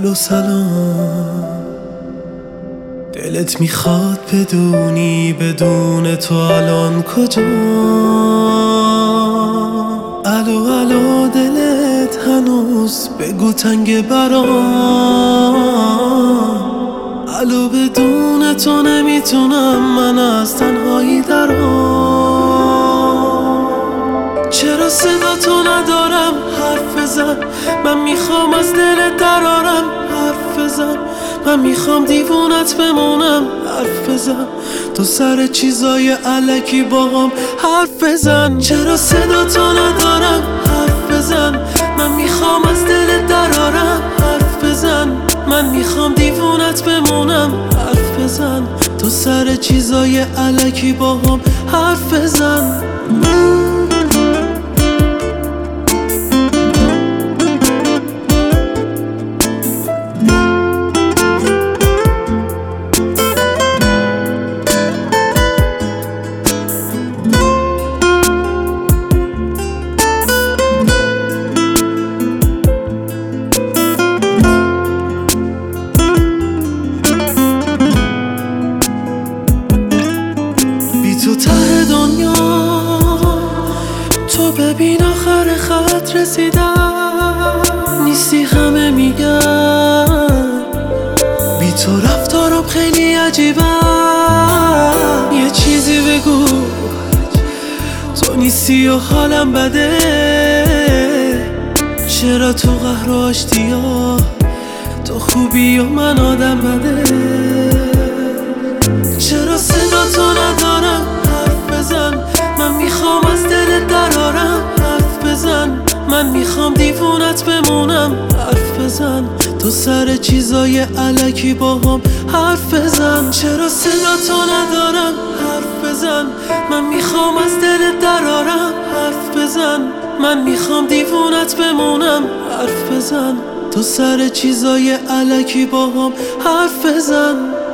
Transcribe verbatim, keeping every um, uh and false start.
الو سلام، دلت میخواد بدونی بدون تو الان کجا. الو الو دلت هنوز بگو تنگ برام. الو بدون تو نمیتونم من از تنهایی درام. چرا صدا تو ندارم حرف بزن، من میخوام از دلت درارم. حرف بزن، من میخوام دیوونت بمونم. حرف بزن، تو سر چیزای الکی باهام حرف بزن. چرا صدا تو ندارم حرف بزن، من میخوام از دلت درارم. حرف بزن، من میخوام دیوونت بمونم. حرف بزن، تو سر چیزای الکی باهام حرف بزن. تو ته دنیا تو ببین آخر خط رسیدم. نیستی همه میگن بی تو رفتارم خیلی عجیبه. یه چیزی بگو، تو نیستی و حالم بده. چرا تو قهر و آشتیا، تو خوبی و من آدم بده. چرا صدا تو ندارم حرف بزن، من میخوام از دلت درارم. حرف بزن، من میخوام دیوونت بمونم. حرف بزن، تو سر چیزای الکی باهام حرف بزن. چرا صدا تو ندارم حرف بزن، من میخوام از دلت درارم. حرف بزن، من میخوام دیوونت بمونم. حرف بزن، تو سر چیزای الکی باهام حرف بزن.